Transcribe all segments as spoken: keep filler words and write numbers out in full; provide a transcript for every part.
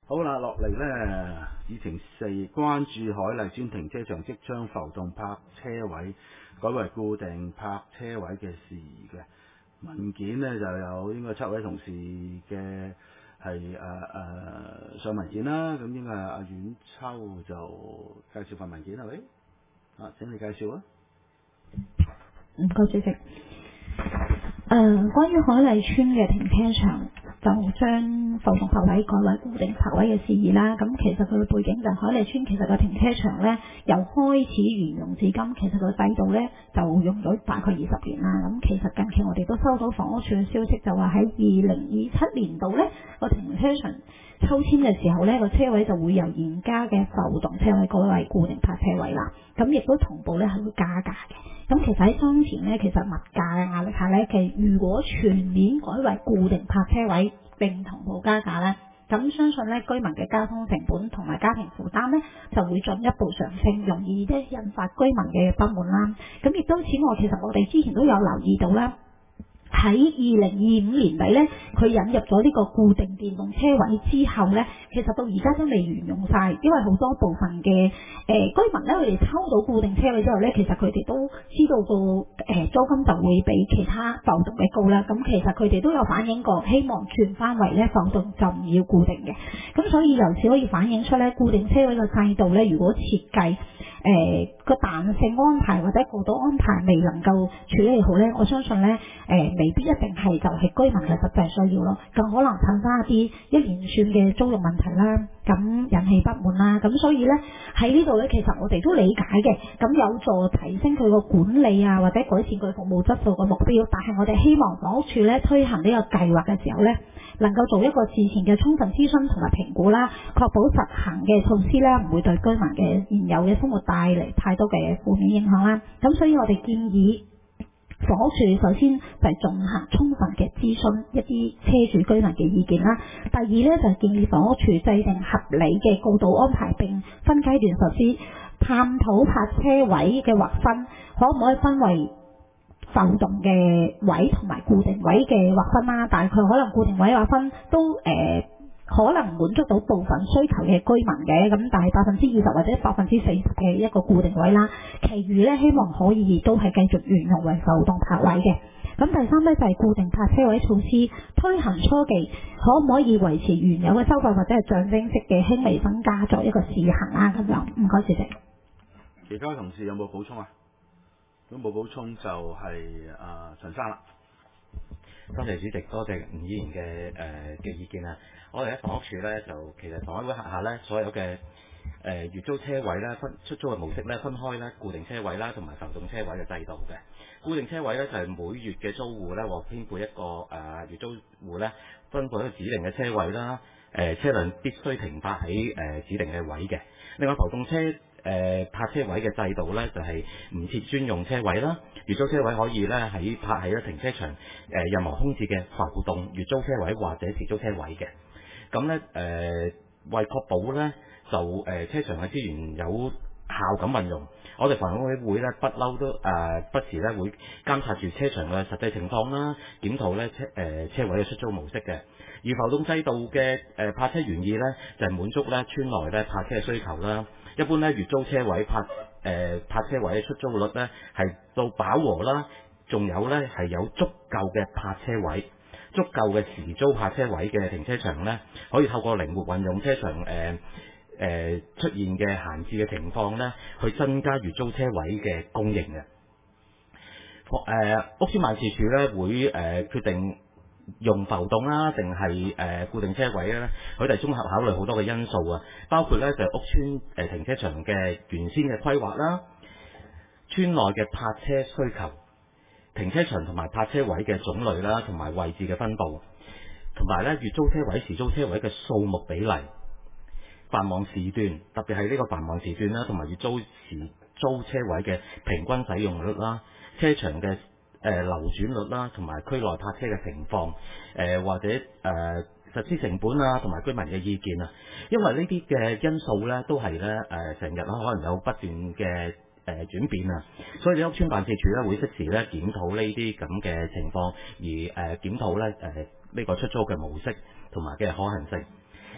好啦，落嚟呢，議程四，關注海麗邨停車場即將浮動泊車位改為固定泊車位嘅事宜嘅文件呢，就有應該七位同事嘅係誒誒上文件啦。咁應該係阿阮秋就介紹份文件係咪？啊，請你介紹啊。 唔該，主席。誒、呃，關於海麗邨嘅停車場，就將浮動泊位改為固定泊位嘅事宜啦。咁其實佢嘅背景就係海麗邨其實個停車場咧，由開始沿用至今，其實個制度咧就用咗大概二十年啦。咁其實近期我哋都收到房屋署嘅消息，就話喺二零二七年度咧個停車場抽籤嘅時候呢，個車位就會由現家嘅浮動車位改為固定泊車位啦。咁亦都同步呢係會加價嘅。咁其實喺當前呢，其實物價嘅壓力下呢，其實如果全面改為固定泊車位並同步加價呢，咁相信呢居民嘅交通成本同埋家庭負擔呢就會進一步上升，容易呢引發居民嘅不滿啦。咁亦都此外，其實我哋之前都有留意到啦。喺二零二五年底呢，佢引入咗呢個固定電動車位之後呢，其實到而家都未沿用晒，因為好多部分嘅誒、呃、居民呢，佢哋抽到固定車位之後呢，其實佢哋都知道個誒、呃、租金就會比其他浮動嘅高啦。咁其實佢哋都有反映過，希望轉翻為呢浮動就唔要固定嘅。咁所以由此可以反映出呢，固定車位嘅制度呢，如果設計誒個彈性安排或者過渡安排未能夠處理好呢，我相信呢，誒、呃、未必一定係就係居民嘅實際需要咯，更可能產生一啲一連串嘅租用問題啦，咁引起不滿啦。咁所以呢，喺呢度呢，其實我哋都理解嘅，咁有助提升佢個管理啊，或者改善佢服務質素嘅目標。但係我哋希望房屋署呢推行呢個計劃嘅時候呢，能夠做一個事前嘅充分諮詢同埋評估啦，確保實行嘅措施呢唔會對居民嘅現有嘅生活帶嚟太多嘅負面影響啦。咁所以我哋建議房屋署首先就係進行充分嘅諮詢一啲車主居民嘅意見啦。第二呢，就係建議房屋署制定合理嘅過渡安排，並分階段實施，探討泊車位嘅劃分，可唔可以分為浮動嘅位同埋固定位嘅劃分啦？大概可能固定位劃分都誒、呃、可能滿足到部分需求嘅居民嘅，咁但係百分之二十或者百分之四十嘅一個固定位啦，其餘咧希望可以都係繼續沿用為浮動泊位嘅。咁第三咧就係、是、固定泊車位措施推行初期，可唔可以維持原有嘅收費或者係象徵式嘅輕微增加作一個試行啦？咁樣唔該，主席。 其他同事有冇補充啊？如果冇補充就係、是、啊、呃、陳生啦。 多謝主席，多謝吳議員嘅誒嘅意見啊！我哋喺房屋署咧，就其實房委會轄下咧，所有嘅誒、呃、月租車位咧，分出租嘅模式咧，分開咧固定車位啦，同埋浮動車位嘅制度嘅。固定車位咧就係、是、每月嘅租戶咧獲編配一個誒、呃、月租戶咧分配一個指定嘅車位啦，誒、呃、車輛必須停泊喺誒、呃、指定嘅位嘅。另外浮動車誒、呃、泊車位嘅制度咧就係唔設專用車位啦。月租車位可以咧喺泊喺咧停車場誒、呃、任何空置嘅浮動月租車位或者時租車位嘅。咁咧誒為確保咧就誒、呃、車場嘅資源有效咁運用，我哋房委會咧不嬲都誒、呃、不時咧會監察住車場嘅實際情況啦，檢討咧車誒、呃、車位嘅出租模式嘅。而浮動制度嘅誒、呃、泊車原意咧就係、是、滿足咧村內咧泊車嘅需求啦。一般咧月租車位泊誒泊車位嘅出租率咧係到飽和啦，仲有咧係有足夠嘅泊車位，足夠嘅時租泊車位嘅停車場咧，可以透過靈活運用車場誒誒、呃呃、出現嘅閒置嘅情況咧，去增加月租車位嘅供應嘅。誒、呃、屋邨辦事處咧會誒、呃、決定用浮動啦，定係誒固定車位咧？佢哋綜合考慮好多嘅因素啊，包括咧就係、屋邨誒、呃、停車場嘅原先嘅規劃啦，村內嘅泊車需求、停車場同埋泊車位嘅種類啦，同埋位置嘅分佈，同埋咧月租車位、時租車位嘅數目比例、繁忙時段，特別係呢個繁忙時段啦，同埋月租時租車位嘅平均使用率啦，車場嘅誒、呃、流轉率啦，同埋區內泊車嘅情況，誒、呃、或者誒、呃、實施成本啊，同埋居民嘅意見啊，因為呢啲嘅因素咧，都係咧誒成日咧可能有不斷嘅誒轉變啊，所以你屋邨辦事處咧會適時咧檢討呢啲咁嘅情況，而誒檢討咧誒呢個出租嘅模式同埋嘅可行性。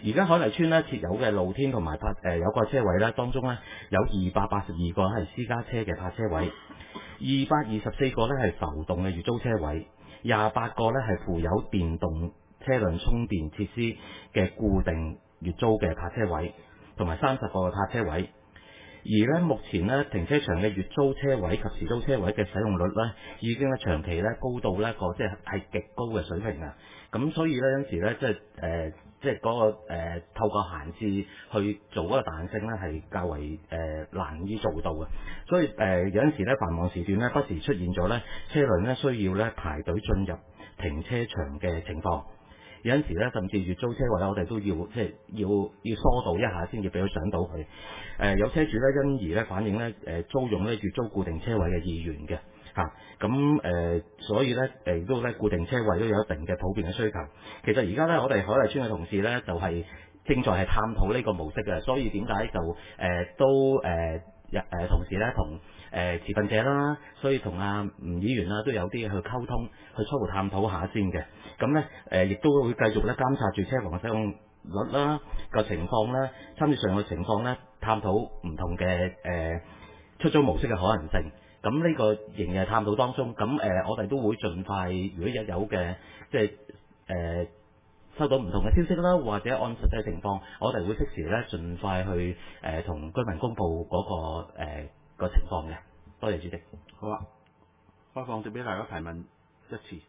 而家海麗邨咧設有嘅露天同埋泊誒有個車位咧，當中咧有二百八十二個係私家車嘅泊車位，二百二十四個咧係浮動嘅月租車位，廿八個咧係附有電動車輛充電設施嘅固定月租嘅泊車位，同埋三十個嘅泊車位。而咧目前咧停車場嘅月租車位及時租車位嘅使用率咧，已經咧長期咧高到咧個即係係極高嘅水平啊！咁所以咧有陣時咧即係誒即係嗰個、呃、透過閒置去做嗰個彈性咧係較為誒、呃、難以做到嘅。所以誒、呃、有陣時咧繁忙時段咧不時出現咗咧車輛咧需要咧排隊進入停車場嘅情況。有陣時咧，甚至月租車位我哋都要即係要要疏導一下先至俾佢上到去。誒、呃、有車主咧因而咧反映咧誒租用咧月租固定車位嘅意願嘅嚇。咁、啊、誒、呃、所以咧誒都咧固定車位都有一定嘅普遍嘅需求。其實而家咧我哋海麗邨嘅同事咧就係、是、正在係探討呢個模式嘅，所以點解就誒、呃、都誒誒、呃、同時咧同誒持份者啦，所以同阿吳議員啦都有啲去溝通，去初步探討下先嘅。咁咧誒亦都會繼續咧監察住車房嘅使用率啦個情況啦，參照上嘅情況咧，探討唔同嘅誒、呃、出租模式嘅可能性。咁呢個仍然係探討當中。咁誒、呃、我哋都會盡快，如果一有嘅即係誒、呃、收到唔同嘅消息啦，或者按實際情況，我哋會適時咧盡快去誒同、呃、居民公佈嗰、那個誒、呃、個情況嘅。多謝主席。 好啊，開放俾大家提問一次。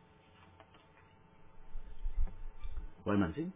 偉文先。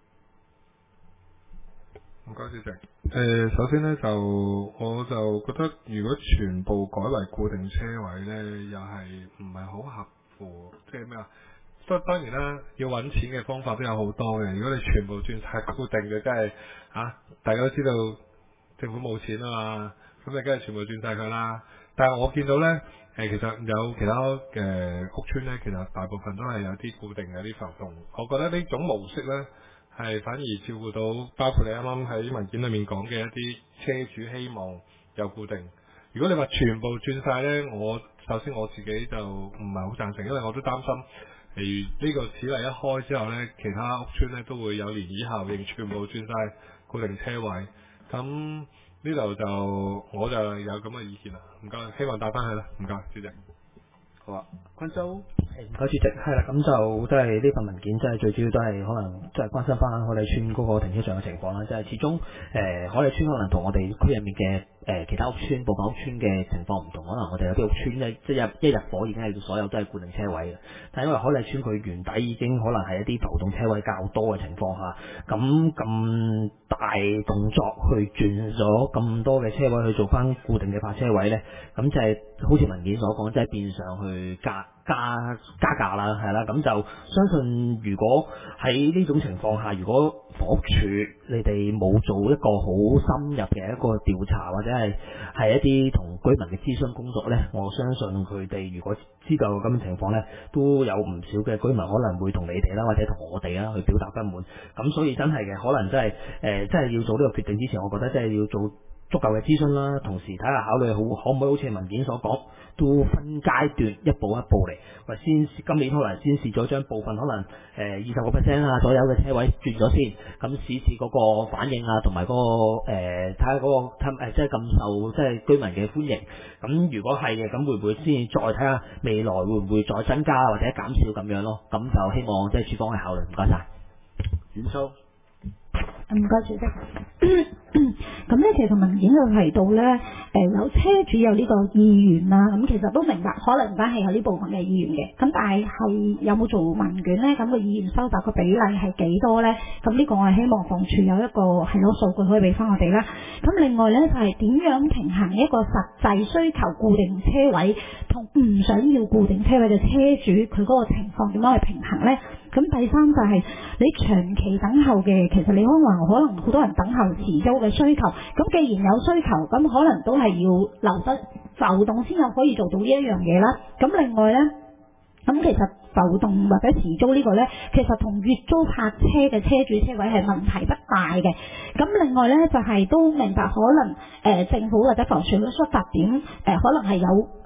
唔該，主席。誒、呃，首先咧就我就覺得，如果全部改為固定車位咧，又係唔係好合乎，即係咩啊？當當然啦，要揾錢嘅方法都有好多嘅。如果你全部轉晒固定嘅，真係嚇，大家都知道政府冇錢啊嘛，咁你梗係全部轉晒佢啦。但係我見到咧，誒、呃、其實有其他嘅屋邨咧，其實大部分都係有啲固定嘅啲浮動。我覺得呢種模式咧，係反而照顧到，包括你啱啱喺文件裏面講嘅一啲車主希望有固定。如果你話全部轉晒呢，我首先我自己就唔係好贊成，因為我都擔心，例如呢個此例一開之後呢，其他屋邨呢都會有漣漪效應，全部轉晒固定車位。咁呢度就我就有咁嘅意見啦。唔該，希望帶翻去啦。唔該，主席。 好啊，昆州。 唔該，主席，係啦，咁就即係呢份文件，即係最主要都係可能即係關心翻海麗邨嗰個停車場嘅情況啦。即係始終誒、呃、海麗邨可能同我哋區入面嘅誒、呃、其他屋邨、部分屋邨嘅情況唔同，可能我哋有啲屋邨咧，即係一入伙已經係所有都係固定車位嘅。但係因為海麗邨佢原底已經可能係一啲浮動車位較多嘅情況下，咁咁大動作去轉咗咁多嘅車位去做翻固定嘅泊車位咧，咁就係好似文件所講，即係變相去加加加價啦，係啦，咁就相信如果喺呢種情況下，如果房屋署你哋冇做一個好深入嘅一個調查，或者係係一啲同居民嘅諮詢工作呢，我相信佢哋如果知道咁嘅情況呢，都有唔少嘅居民可能會同你哋啦，或者同我哋啦去表達不滿。咁所以真係嘅，可能真係誒、呃，真係要做呢個決定之前，我覺得真係要做足夠嘅諮詢啦，同時睇下考慮好可唔可以好似文件所講，都分階段一步一步嚟，或先今年可能先試咗將部分可能誒二十個 percent 啊左右嘅車位轉咗先，咁試試嗰個反應啊，同埋嗰個誒睇下嗰個誒即係咁受即係居民嘅歡迎。咁如果係嘅，咁會唔會先再睇下未來會唔會再增加或者減少咁樣咯？咁就希望即係處方去考慮。唔該晒。 阮秋。 唔該，主席。咁咧，其實文件就提到咧，誒、呃、有車主有呢個意願啦，咁其實都明白，可能真係有呢部分嘅意願嘅。咁但係係有冇做問卷咧？咁個意願收集個比例係幾多咧？咁呢個我係希望房署有一個係有數據可以俾翻我哋啦。咁另外咧就係、是、點樣平衡一個實際需求固定車位同唔想要固定車位嘅車主佢嗰個情況點樣去平衡咧？咁第三就係、是、你長期等候嘅，其實你可能可能好多人等候持租嘅需求。咁既然有需求，咁可能都係要流失浮動先有可以做到呢一樣嘢啦。咁另外呢，咁其實浮動或者持租呢個呢，其實同月租泊車嘅車主車位係問題不大嘅。咁另外呢，就係、是、都明白可能誒、呃、政府或者房署嘅出發點誒、呃、可能係有。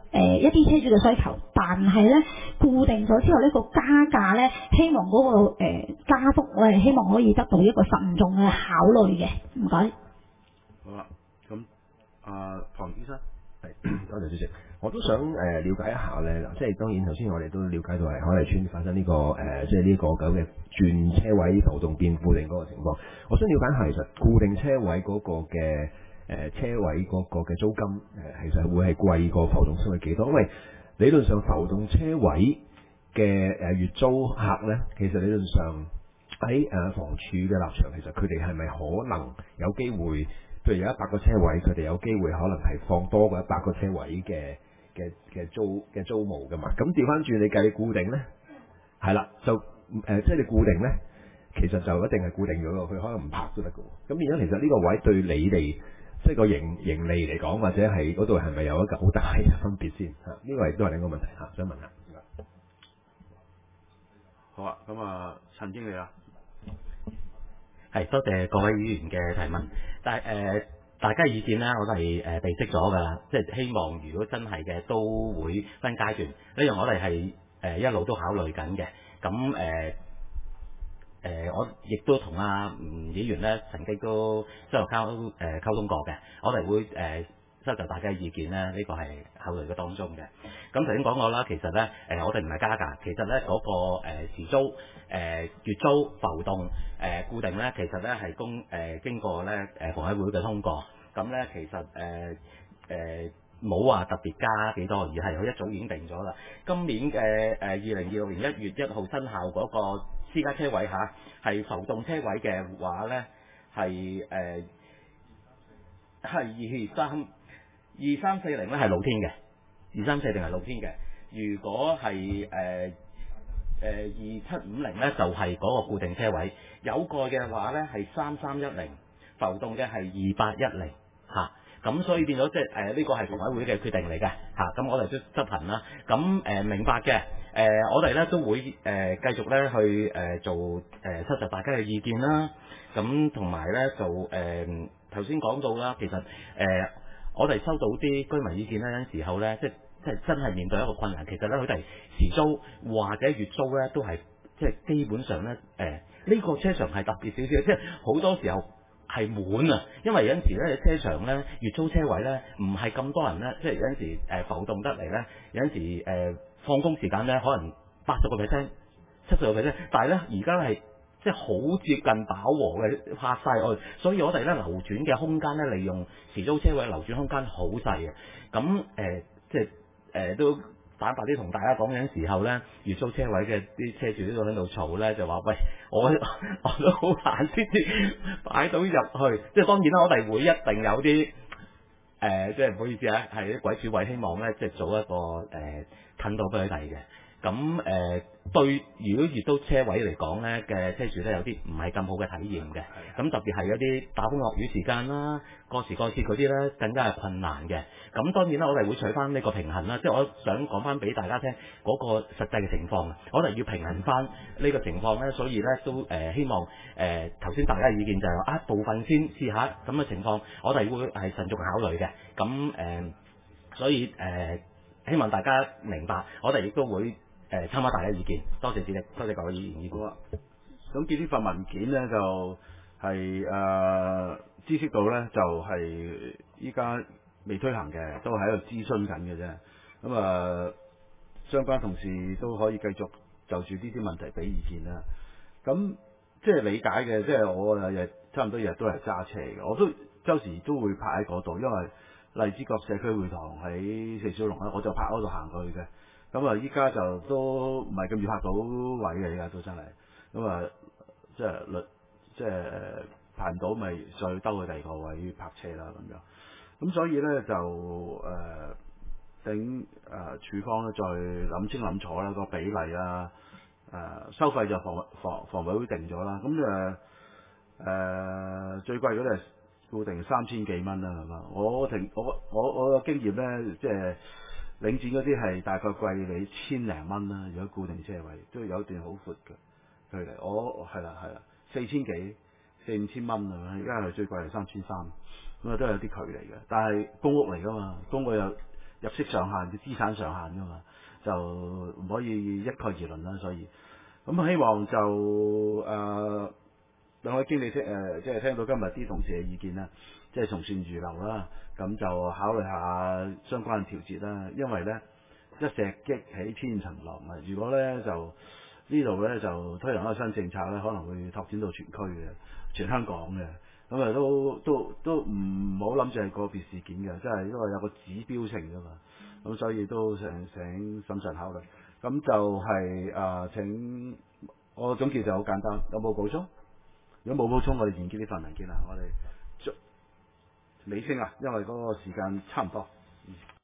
誒一啲車主嘅需求，但係咧固定咗之後呢個加價咧，希望嗰、個、呃、加幅我係希望可以得到一個慎重嘅考慮嘅。唔該。 好啦，咁啊龐醫生。 係，多謝主席。我都想誒、呃、了解一下咧，即係當然頭先我哋都了解到係海麗邨發生呢、呢個誒、呃，即係呢個咁嘅轉車位浮動變固定嗰個情況。我想了解下，其實固定車位嗰個嘅誒、呃、車位嗰個嘅租金誒、呃，其實會係貴過浮動車位幾多？因為理論上浮動車位嘅誒月租客咧，其實理論上喺誒、呃、房署嘅立場，其實佢哋係咪可能有機會？譬如有一百個車位，佢哋有機會可能係放多過一百個車位嘅嘅嘅租嘅租務噶嘛。咁調翻轉你計你固定咧，係啦，就誒、呃、即係你固定咧，其實就一定係固定咗咯。佢可能唔拍都得嘅。咁變咗其實呢個位對你哋即係個盈盈利嚟講，或者係嗰度係咪有一個好大嘅分別先嚇？呢、這個亦都係另一個問題嚇，想問下。 好啊，咁啊，陳經理啊。 係多謝各位議員嘅提問，但係誒、呃、大家意見咧，我都係誒備悉咗㗎啦，即係希望如果真係嘅都會分階段，呢樣我哋係誒一路都考慮緊嘅。咁誒誒，我亦都同阿吳議員咧曾經都即係溝誒溝通過嘅，我哋會誒。呃收集大家嘅意見咧，呢、這個係考慮嘅當中嘅。咁頭先講過啦，其實咧誒、呃，我哋唔係加價，其實咧嗰、那個誒、呃、時租誒、呃、月租浮動誒、呃、固定咧，其實咧係公誒經過咧誒房委會嘅通過。咁咧其實誒誒冇話特別加幾多，而係佢一早已經定咗啦。今年嘅誒二零二六年一月一號生效嗰個私家車位嚇，係、啊、浮動車位嘅話咧係誒係二三。二三四零咧係露天嘅，二三四零係露天嘅。如果係誒誒二七五零咧，就係、是、嗰個固定車位。有蓋嘅話咧係三三一零，浮動嘅係二八一零嚇。咁所以變咗即係誒呢個係房委會嘅決定嚟嘅嚇。咁、啊、我哋都執行啦。咁誒、呃、明白嘅誒、呃，我哋咧都會誒、呃、繼續咧去誒、呃、做誒收集大家嘅意見啦。咁同埋咧就誒頭先講到啦，其實誒。呃我哋收到啲居民意見咧，有陣時候咧，即係即係真係面對一個困難。其實咧，佢哋時租或者月租咧，都係即係基本上咧，誒、呃、呢、呢個車場係特別少少，即係好多時候係滿啊。因為有陣時咧，車場咧月租車位咧唔係咁多人咧，即係有陣時誒浮動得嚟咧，有陣時誒、呃、放工時間咧可能八十個 percent、七十個 percent，但係咧而家係。即係好接近飽和嘅拍晒我，所以我哋咧流轉嘅空間咧，利用時租車位流轉空間好細嘅。咁誒、呃，即係誒、呃、都坦白啲同大家講緊時候咧，月租車位嘅啲車主都喺度嘈咧，就話喂，我我都好難先至擺到入去。即係當然啦，我哋會一定有啲誒、呃，即係唔好意思啊，係啲鬼主位希望咧，即係做一個誒、呃、近到俾佢哋嘅。咁誒、呃、對，如果月租車位嚟講咧嘅車主咧有啲唔係咁好嘅體驗嘅，咁特別係有啲打風落雨時間啦，過時過節嗰啲咧更加係困難嘅。咁當然啦，我哋會取翻呢個平衡啦，即係我想講翻俾大家聽嗰、那個實際嘅情況，我哋要平衡翻呢個情況咧，所以咧都誒、呃、希望誒頭先大家嘅意見就係話啊部分先試下咁嘅情況，我哋會係慎重考慮嘅。咁誒、呃，所以誒、呃、希望大家明白，我哋亦都會。誒參考大家意見，多謝主席，多謝各位議員意見。 好啊，咁見呢份文件咧就係、是、誒、呃、知識到咧就係依家未推行嘅，都喺度諮詢緊嘅啫。咁啊、呃，相關同事都可以繼續就住呢啲問題俾意見啦。咁即係理解嘅，即係我日日差唔多日日都係揸車嘅，我都周時都會泊喺嗰度，因為荔枝角社區會堂喺四小龍咧，我就泊嗰度行過去嘅。咁啊！依家就都唔係咁易拍到位嘅，而家都真係咁啊！即係律即係拍唔到，咪再兜去第二個位泊車啦咁樣。咁所以咧就誒等誒處方咧再諗清諗楚啦個比例啦，誒、呃、收費就房房房委會定咗啦。咁誒誒最貴嗰啲係固定三千幾蚊啦，係嘛？我停我我我嘅經驗咧，即係。領展嗰啲係大概貴你千零蚊啦，如果固定車位都有一段好闊嘅距離。我係啦係啦，四千幾四五千蚊啊，而家係最貴係三千三，咁啊都有啲距離嘅。但係公屋嚟㗎嘛，公屋又入息上限嘅資產上限噶嘛，就唔可以一概而論啦。所以咁希望就誒。呃兩位經理聽誒，即係聽到今日啲同事嘅意見啦，即係從善如流啦，咁就考慮下相關調節啦。因為咧一石激起千層浪啊！如果咧就呢度咧就推行一個新政策咧，可能會拓展到全區嘅、全香港嘅，咁啊都都都唔好諗住係個別事件嘅，即係因為有個指標性噶嘛，咁所以都想請審慎考慮。咁就係、是、誒、呃、請我總結就好簡單，有冇補充？如果冇補充，我哋完結呢份文件啦。我哋尾聲啊，因為嗰個時間差唔多。